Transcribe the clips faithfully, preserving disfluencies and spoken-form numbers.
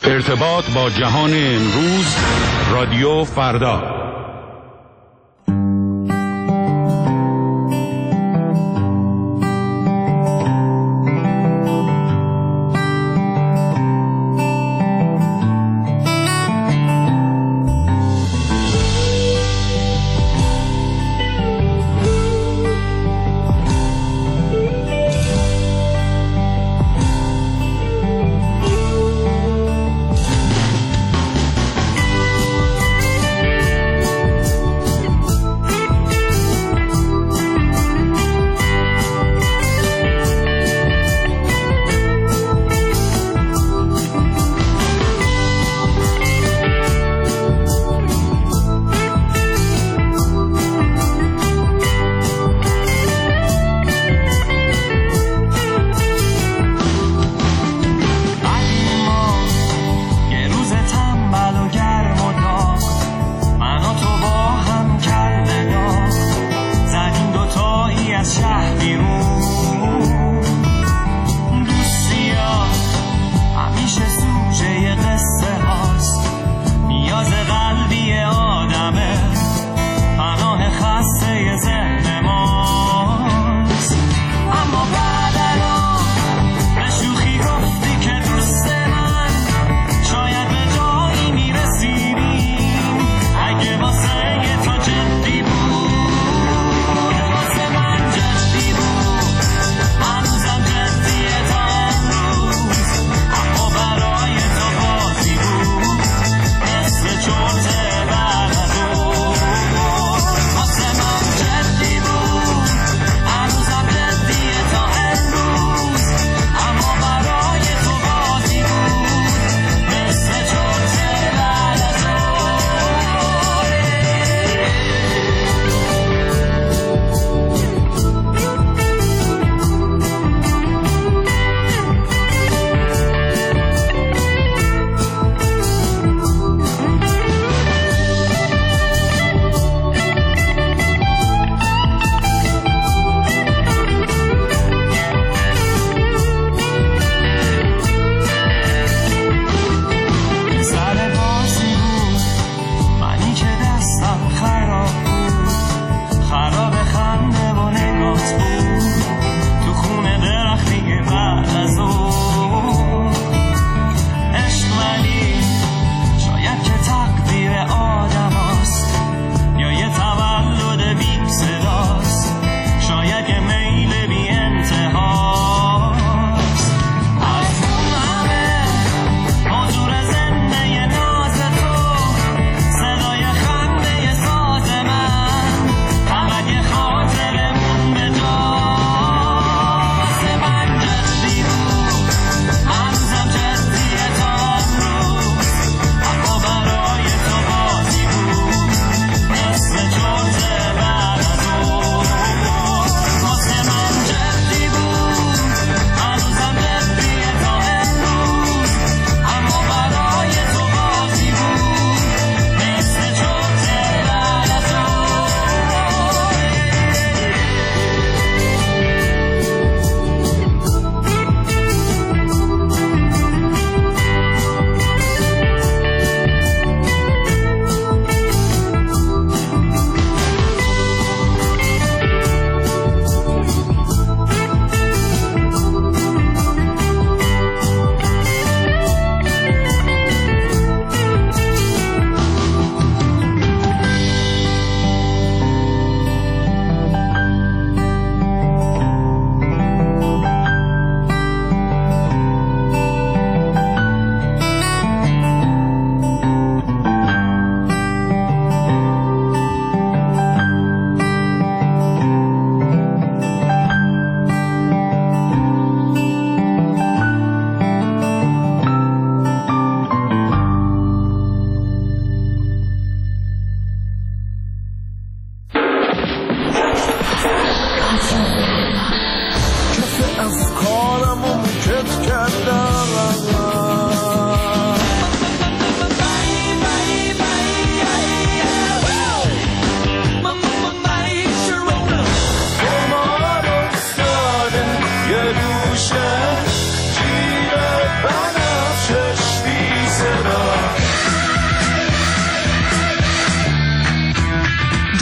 ارتباط با جهان امروز، رادیو فردا.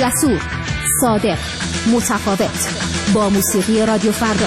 جسور، صادق، متفاوت، با موسیقی رادیو فردا.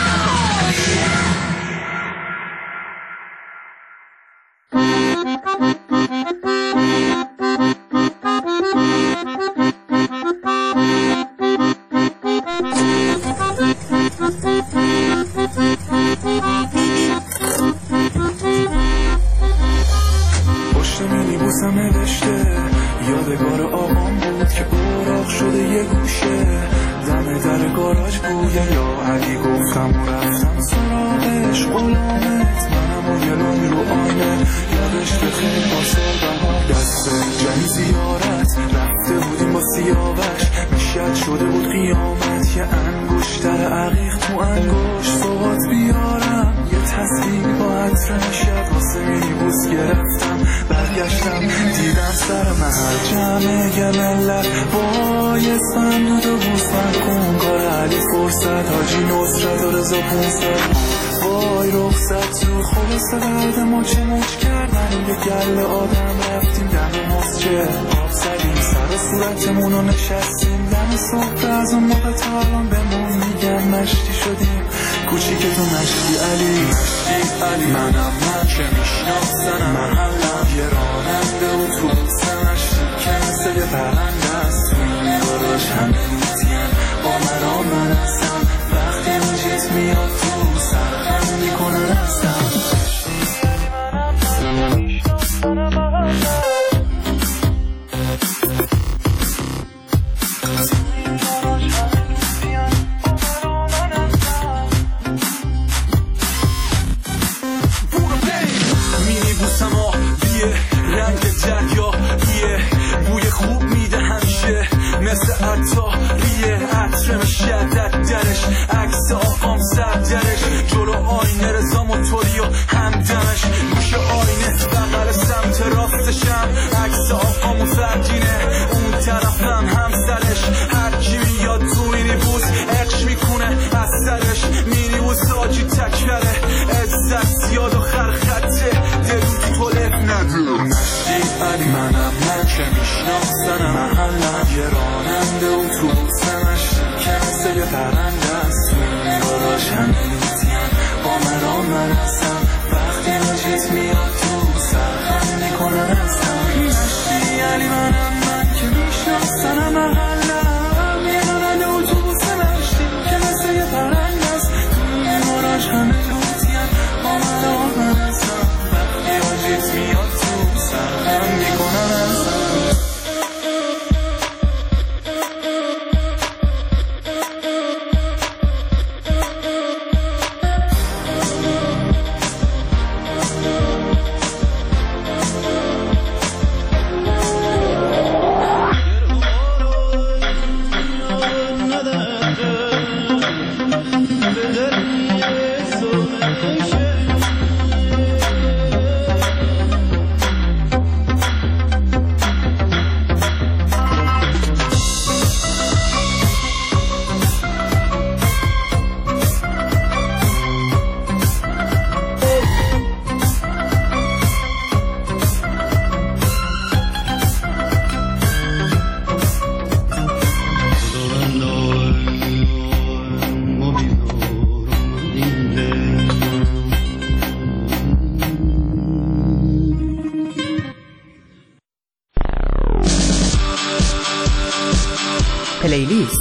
پشت مینیبوسم نوشته یادگار آقام بود که اوراق شده یه گوشه، دم در گاراژ بوده یا علی گفتم و رفتم سراغش، غلامت منم و گلومی رو آینه، یادش که خیلی با سال بها دست جنی زیارت رفته بودیم با سیاوش، میشد شده بود قیامت، یه انگشتر عقیق تو انگشت صحبات بیارم، یه تصویر با عطر شد واسه مینیبوس گرفتم، برگشتم دیدم سر محل جمعه گللت وای اسفند دود و بوسفند کنگار علی فرصت حاجی نصرت و رضا پونصد وای رخصت زود خلاصه برد ما چه موج کردن یه گل آدم رفتیم دم مسجد آب زدیم سر و صورتمون رو نشستیم دم صبح از اون موقع تا الان بمون میگن مشتی شدیم کوچیک تو مشتی علی مشتی علی منم من که میشناسنم محلم یه راننده اتوبوس مشتی که مثل یه پرنده است تو این گاراژ همه لوتین با مرا من هستم وقتی موجیت میاد تو سرخم میکنن هستم منم من که میشناسنم محلم یه راننده اتوبوس مشتی که مثل یه پرنده است تو این گاراژ همه لوتین با مرا من هستم وقتی موجیت میاد تو سرخم میکنن هستم مشتی یعنی منم من که میشناسنم محلم یه راننده اتوبوس مشتی که مثل یه پرنده است تو این گاراژ همه لوتین با مرا من هستم وقتی موجیت میاد تو سرخم میکنن هستم پلیلیست.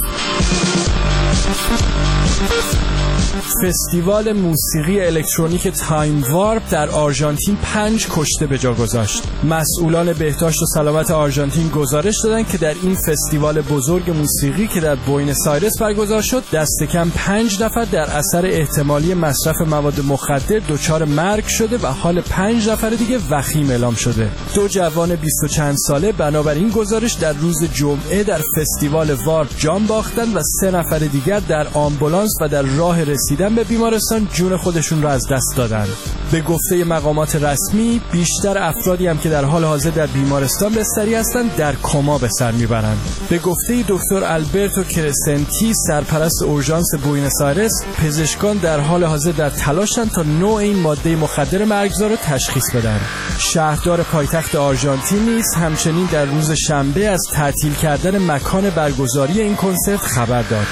فستیوال موسیقی الکترونیک تایم وارپ در آرژانتین پنج کشته به جا گذاشت. مسئولان بهداشت و سلامت آرژانتین گزارش دادند که در این فستیوال بزرگ موسیقی که در بوئنوس آیرس برگزار شد، دست کم پنج نفر در اثر احتمالی مصرف مواد مخدر دچار مرگ شده و حال پنج نفر دیگه وخیم اعلام شده. دو جوان بیست و چند ساله بنابراین گزارش در روز جمعه در فستیوال وارپ جان باختند و سه نفر دیگر در آمبولانس و در راه رسیدن رسیدن به بیمارستان جون خودشون را از دست دادن. به گفته مقامات رسمی بیشتر افرادی هم که در حال حاضر در بیمارستان بستری هستند در کما به سر میبرند. به گفته دکتر آلبرتو کرسنتی سرپرست اورژانس بوئنوس آیرس، پزشکان در حال حاضر در تلاشند تا نوع این ماده مخدر مرگزا را تشخیص بدن. شهردار پایتخت آرژانتین نیز همچنین در روز شنبه از تعطیل کردن مکان برگزاری این کنسرت خبر داد.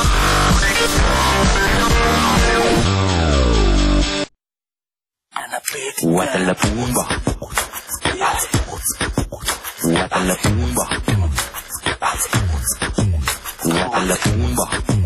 Guatalapumba, Guatalapumba, Guatalapumba,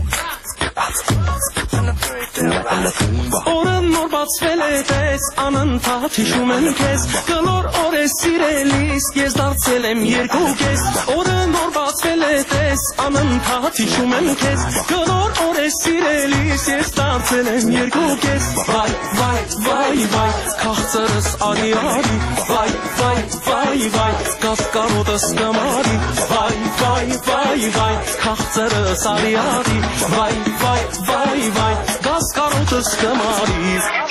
Guatalapumba. Oran norbat sveletes, anan tatişumen kes, Glor ore sirelis, gezdart selem yergu kes. Oran norbat sveletes, anan tatişumen kes, Glor ore sirelis, gezdart selem yergu kes. Vay vay vay vay, kahtarız ali ali, Vay vay vay vay, kaskarodas kamari. Vay vay vay vay, kahtarız ali ali, Vay vay vay vay, kaskarodas kamari.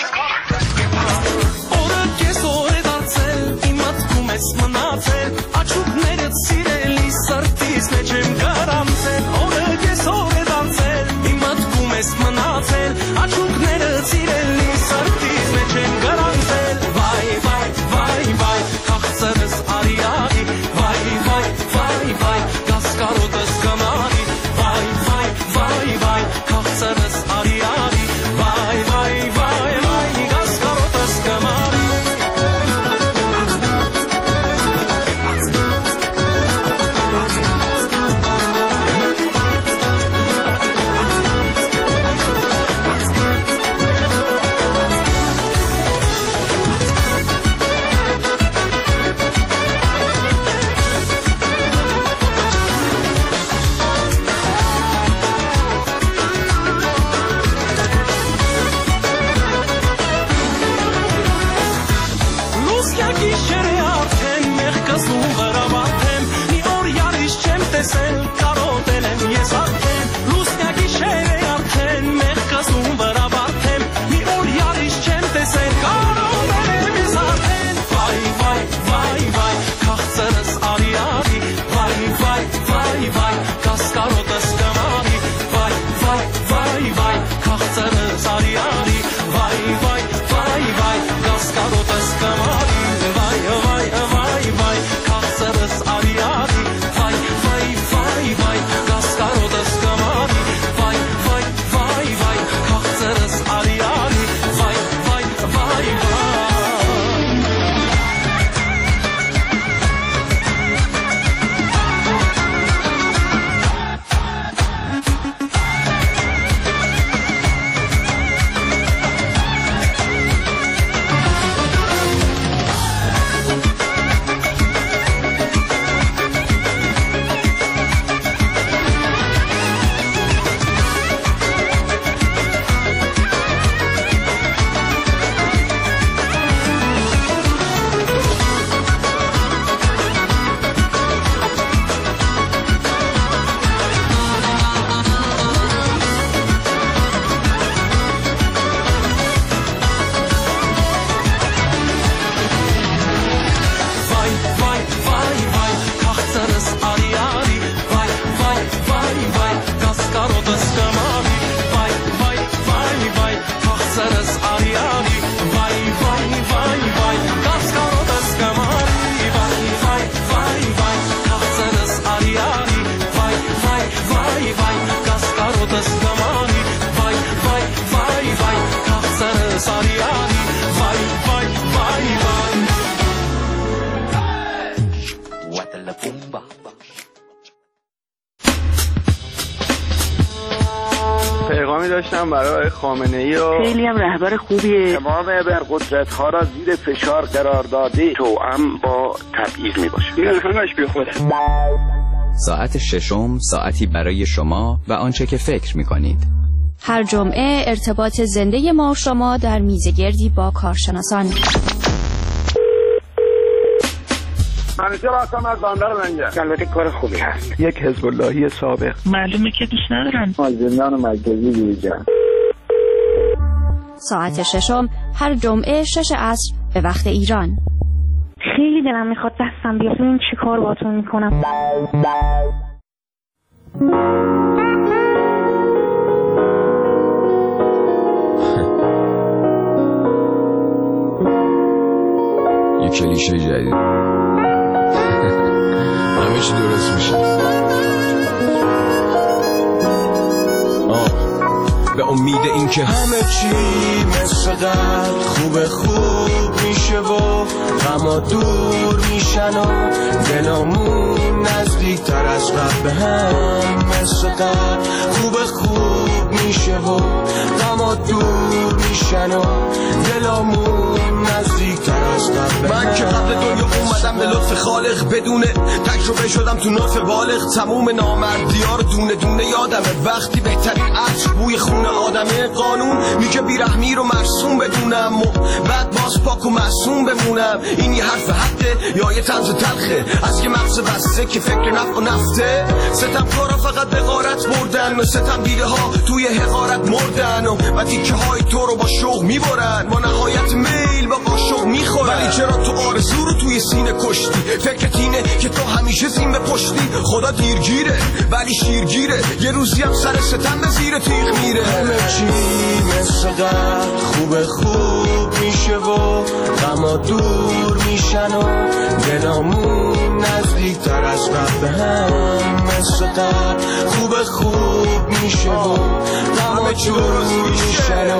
Ora que sore darcel, imat kumes manatel, Açuk neret sireli, sartis necem garantel. Ora que sore darcel, imat kumes manatel, Açuk neret sireli, sartis necem garantel. Vay vay vay vay, kahtarız ari ari, Vay vay vay vay, kaskarodas kamari. Vay vay vay vay, kahtarız ari ari, Vay vay vay vay, kaskarodas kamari. پیغامی داشتم برای خامنه‌ای و خیلی هم رهبر خوبیه. تمام ابرقدرت‌ها را زیر فشار قرار داده توأم با تبعیض میباشه. این همش بی خوده. ساعت ششم، ساعتی برای شما و آنچه که فکر میکنید. هر جمعه ارتباط زنده ما و شما در میزگردی با کارشناسان. منیجر هستم از بندر منجر. البته کار خوبی هست. یک حزب اللهی سابق. معلومه که دوست ندارن. از زندان مرکزی بیرون. ساعت ششم هر جمعه شش عصر به وقت ایران. خیلی دلم میخواد دستم بیاد ببین چی کار باهاتون میکنم. یه کلیشه جدید همه چی درست میشه. به امید این که همه چی مثل قبل خوب خوب میشه و غما دور میشن و دلامون نزدیک تر از قبل به هم مثل قبل خوب خوب میشه و غما دور میشن و دلامون نزدیک تر از قبل. من که قبل دنیا اومدم به لطف خالق بدونه تجربه شدم تو نطف بالغ تموم نامردیار دونه دونه یادمه وقتی بهترین عطر بوی خون آدمه قانون میگه بیرحمی رو مرسوم بدونم و بعد باز پاک و معصوم بمونم. این یه حرف حقه یا یه طنز تلخه از یه مغز بسته که فکر نفع و نفته. ستم کارا فقط به غارت بردن و ستم دیده ها توی حقارت مردن و, و تیکه های تو رو با شوق میبرن با نهایت میل با قاشق میخورن. ولی چرا تو آرزو رو توی سینه کشتی؟ فکرت اینه که تو همیشه زین به پشتی. خدا دیرگیره ولی شیرگیره یه روزی هم سر ستم به زیر تیغ میره. همه چی مثل قبل خوب خوب میشه و غما دور میشن و دلامون نزدیک تر از قبل به هم مثل قبل خوب خوب میشه و غما دور میشن و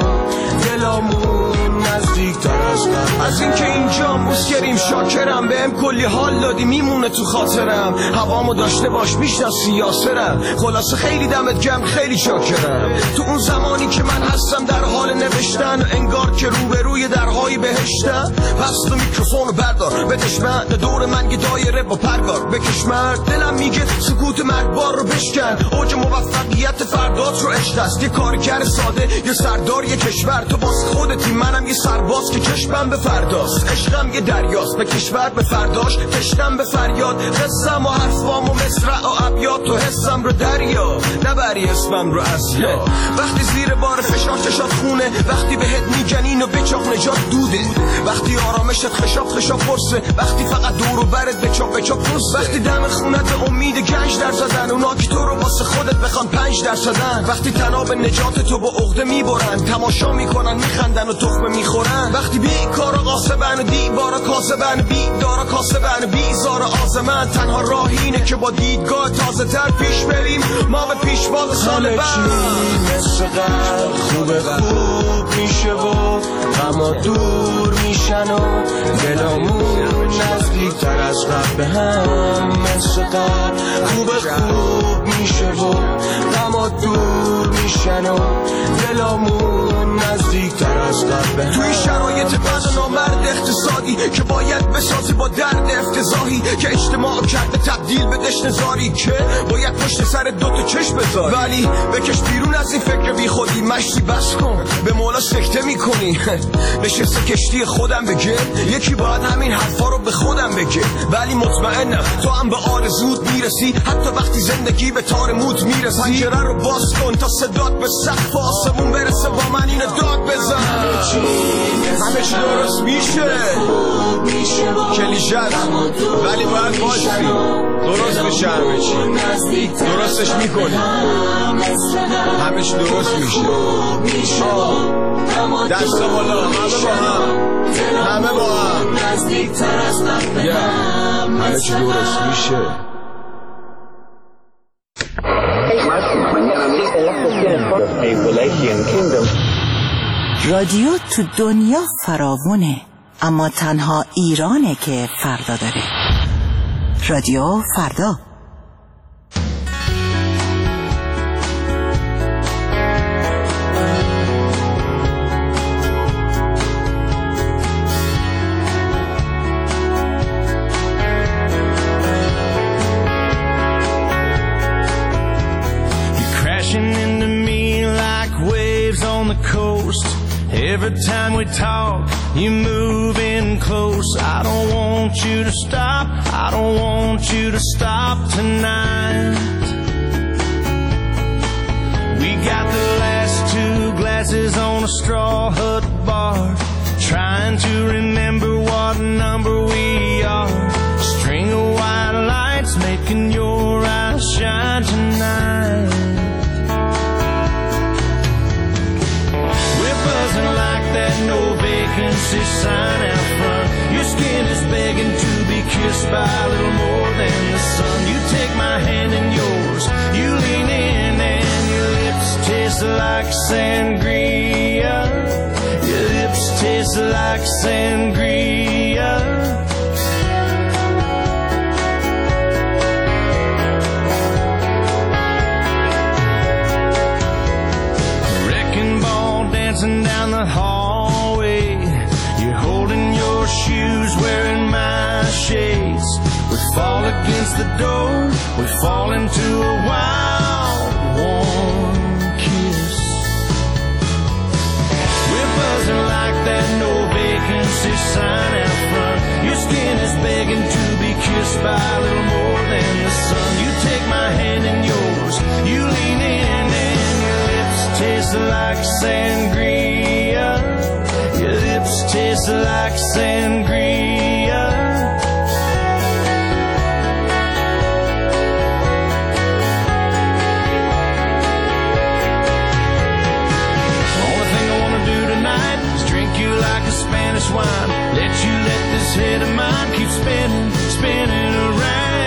دلامون نزدیک تر از قبل. از اینکه اینجا مسکریم شاکرم بهم کلی حال دادی میمونه تو خاطرم. هوامو داشته باش میشناسی یاسرم. خلاصه خیلی دمت گرم خیلی شاکرم. تو اون زمانی که من هستم در حال نوشتن و انگار که روبروی درهای بهشتم. پس تو میکروفونو بردار بدش من دور من یه دایره با پرگار بکش مرد. دلم میگه سکوت مرگبار رو بشکن. اوج موفقیت فردات رو عشق است. یه کارگر ساده یه سردار یه کشور. تو باز خودتی منم یه سرباز که کشمم به فرداست. عشقم یه دریاست به کشور به فرداش کشتم به فریاد. قصم و حرفام و مصرع و ابیات تو حسم رو دریا نبری اسمم رو اسیا. وقتی زیر بار فشار چشات خونه وقتی بهت میگن اینو بچاق نجات دوده. وقتی آرامشت خشاب خشاب پرسه وقتی فقط دور و برت بچاق بچاق پرسه. وقتی دم خونت امید گنج در زدن اونا که تو رو واسه خودت بخوان پنج در زدن. وقتی تناب نجات تو با عقده میبرن تماشا میکنن میخندن و تخمه میخورن. وقتی بی کارا قاسبن و دیوارا کاسبن بی دارا کاسبن بیزار آزمن. تنها راه اینه که با دیدگاه تازه تر پیش بریم ما به پیشواز سال بعد. مثل قبل خوب خوب میشه و غما دور میشن و دلامون نزدیک تر از قبل به هم مثل قبل خوب خوب میشه و غما دور میشن و دلامون نزدیک تر از قبل به هم. توی شرایط بد نامرد اقتصادی که باید بسازی با درد افتضاحی که اجتماع کرده تبدیل به دشت زاری که باید پشت سر دوتا چشم بذاری. ولی بکش بیرون از این فکر بی خودی مشتی بس کن به مولا سکته میکنی. نشسته کشتی خودم بگه یکی باید همین حرفا رو به خودم بگه. ولی مطمئنم تو هم به آرزوت میرسی حتی وقتی زندگی به تار موت میرسی. پنجره رو باز کن تا صدات به سقف آسمون برسه با من اینو داد بزن. همه چی درست میشه کلیشه است ولی باید باشی درست میشه. همه چی درستش میکنی همه چی درست میشه. دست بالا همه با هم همه با هم همه چی درست میشه. رادیو تو دنیا فراوونه اما تنها ایرانه که فردا داره. رادیو فردا. Every time we talk, you move in close. I don't want you to stop. I don't want you to stop tonight. We got the last two glasses on a straw hut bar, trying to remember what number we are. String of white lights making your eyes shine tonight. We're buzzing like that no vacancy sign out front. Your skin is begging to be kissed by a little more than the sun. You take my hand in yours, you lean in and your lips taste like sangria. Your lips taste like sangria. Wrecking ball dancing down the hallway. You're holding your shoes, wearing my shades. We fall against the door, we fall into a wild, warm kiss. We're buzzing like that no vacancy sign out front. Your skin is begging to be kissed by a little more than the sun. You take my hand in yours, you lean in and your lips taste like sangria. Your lips taste like sangria. Only thing I wanna do tonight is drink you like a Spanish wine. Let you let this head of mine keep spinning, spinning around.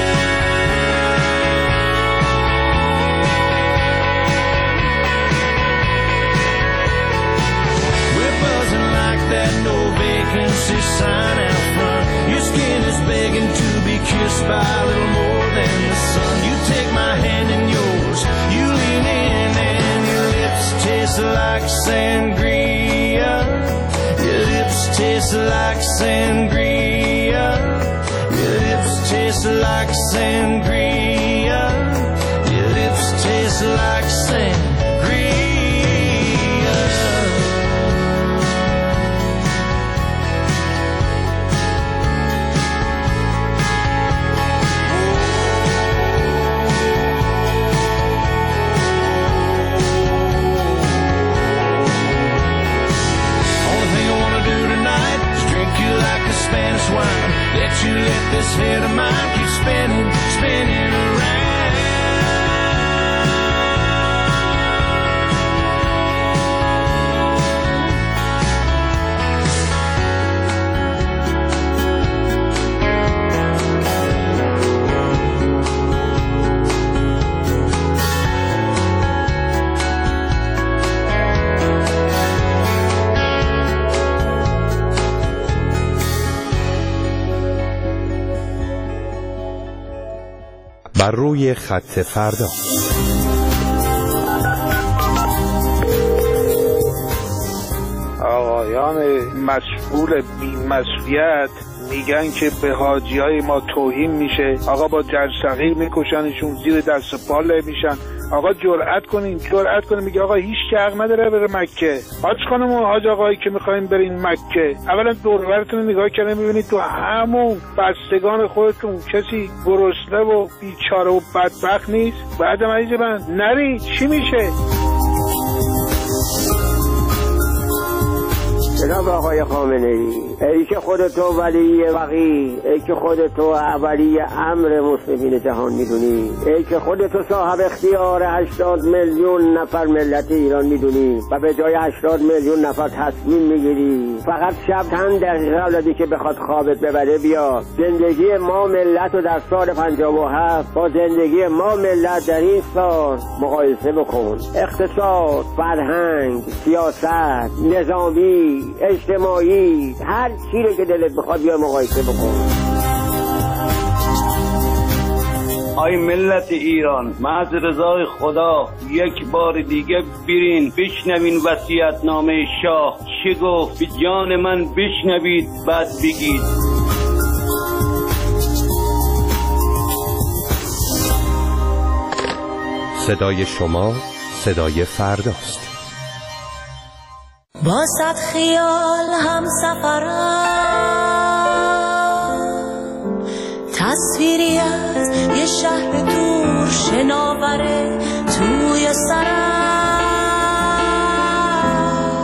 We're buzzing like that no vacancy sign out front. Your skin is begging to be kissed by a little more than the sun. You take my hand in yours, you lean in and your lips taste like sangria. Your lips taste like sangria. Your lips taste like sangria. Your lips taste like sangria. Spanish wine. Let you let this head of mine keep spinning, spinning around. بر روی خط فردا. آقایان مسئول بی‌مسئولیت میگن که به حاجیای ما توهین میشه. آقا با جرثقیل میکشنشون، زیر دست پا له میشن. آقا جرأت کنین، جرأت کنین. میگه آقا هیچ کی حق نداره بره مکه. حاج خانم و حاج آقایی که میخواین برین مکه، اولا دور و برتون نگاه کردین میبینید تو همون بستگان خودتون کسی گرسنه و بیچاره و بدبخت نیست. بعدم عزیز من نری چی میشه؟ جناب آقای خامنه ای، ای که خودتو ولی وقی، ای که خودتو ولی امر مسلمین جهان میدونی، ای که خودتو صاحب اختیار هشتاد میلیون نفر ملت ایران میدونی و به جای هشتاد میلیون نفر تصمیم میگیری فقط شب چند دقیقه قبل که بخواد خوابت ببره بیا زندگی ما ملت رو در سال پنجاه و هفت با زندگی ما ملت در این سال مقایسه بکن. اقتصاد، فرهنگ، سیاست، نظامی، اجتماعی، هر چی رو که دلت بخواد بیا مقایسه بکن. آی ملت ایران، محض رضای خدا یک بار دیگه برین بشنوین وصیت‌نامه شاه چه گفت. به جان من بشنوید بعد بگید. صدای شما صدای فرداست. با صد خیال هم سفرم، تصویری از یه شهر دور شناوره توی سرم.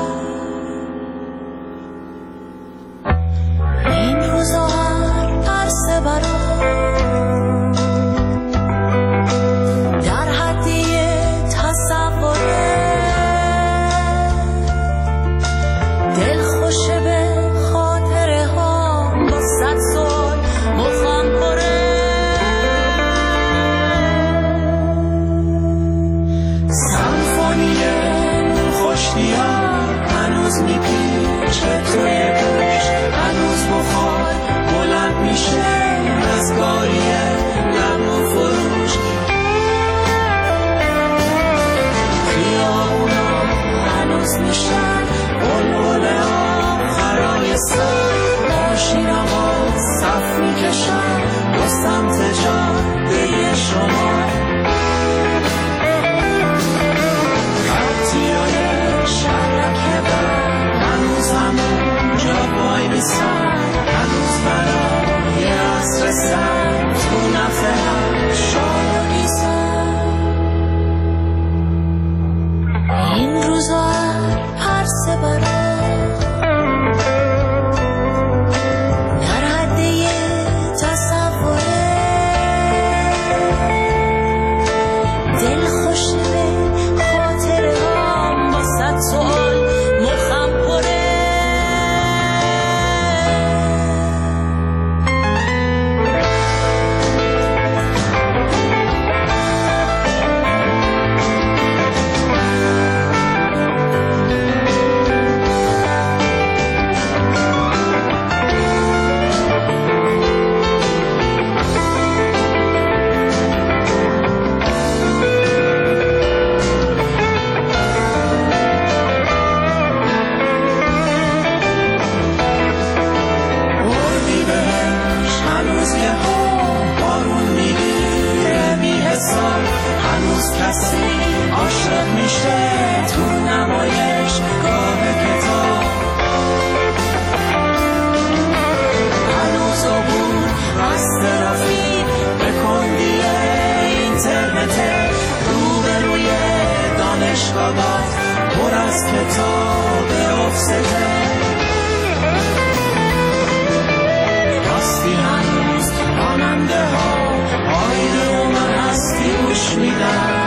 کف میکشم به سمت جاده شما. خطیای شبکه بر هنوز همون جا وای میسن، هنوز برای عصر سر تو نفهم شاید میسن. این روزا هر سه برای پر از کتاب افسته. هستی هنوز راننده ها آینه و من هستی گوش میدن.